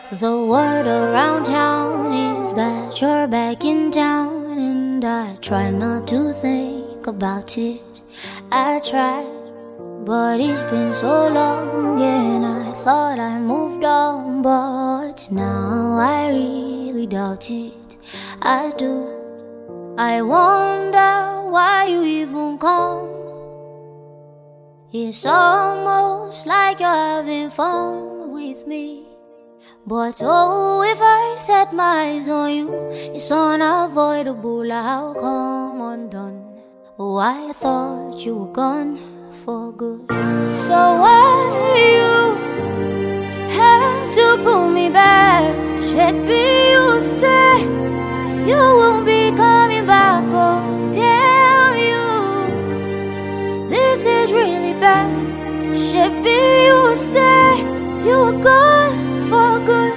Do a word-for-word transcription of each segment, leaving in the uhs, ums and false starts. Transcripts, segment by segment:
The word around town is that you're back in town, and I try not to think about it. I try, but it's been so long, and I thought I moved on, but now I really doubt it. I do. I wonder why you even come. It's almost like you're having fun with me. But oh, if I set my eyes on you, it's unavoidable, I'll come undone. Oh, I thought you were gone for good. So why you have to pull me back? Maybe you say you won't be coming back. Oh, damn you, this is really bad. Maybe you say you were gone for good.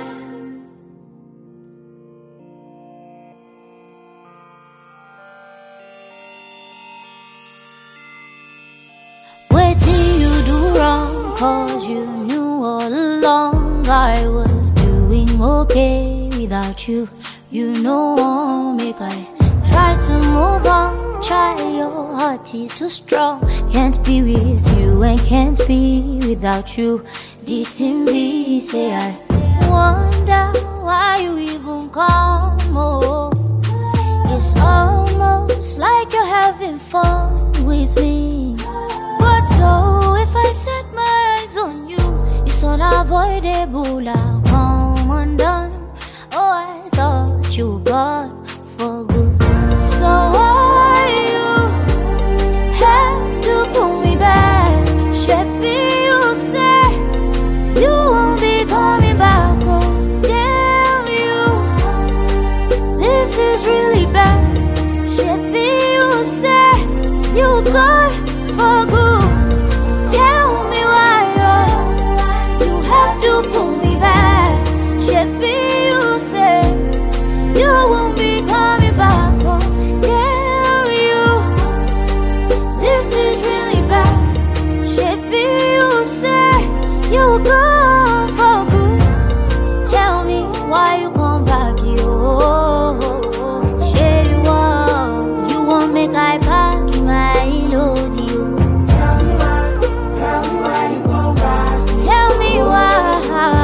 Wait till you do wrong, cause you knew all along I was doing okay without you. You know, make I try to move on. Try, your heart is too strong. Can't be with you and can't be without you. Didn't be say I wonder why you even come. Oh, it's almost like you're having fun with me. But oh, if I set my eyes on you, it's unavoidable, I'll come undone. Oh, I thought you were gone for good. So why you have to pull me back? Maybe you say you won't be coming back. Oh, damn you, this is really bad. Maybe you say you were gone for good. Tell me why oh, you have to pull me back. Maybe you say you won't be coming back. Oh, damn you, this is really bad. Maybe you say you were gone for good. Tell me why you come back, yo. Say you want, you won't make I back, my load you. Tell me why, tell me why you come back. Tell me why.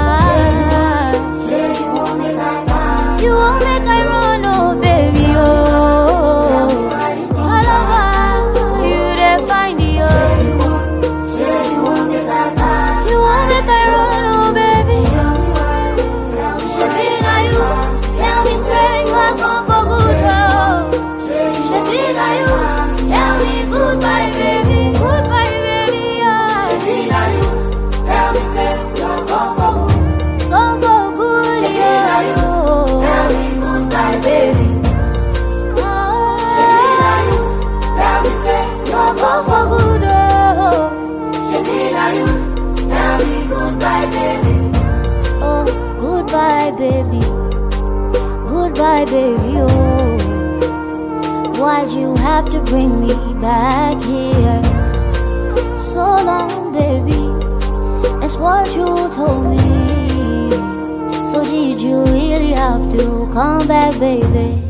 Say you won't make I back. You won't make I run, oh baby, oh. All over you, they find you. Say you won't, say you won't make I back. You won't make I run, oh baby. Tell me why, tell me Should be why. now you. Tell me, say you are gone for good, oh. Say you Should won't be make now I you. back. Tell me goodbye, baby. Goodbye, baby, yeah. Say now you, tell me say you're gone for good. Gone for good, Say yeah. now you, tell me goodbye, baby. Say now you, tell me say you're Gone gone for for good. good, oh. Say now you, tell me goodbye, baby. Oh, goodbye, baby. Goodbye, baby, oh. Why'd you have to bring me back here? So long, baby. That's what you told me. So did you really have to come back, baby?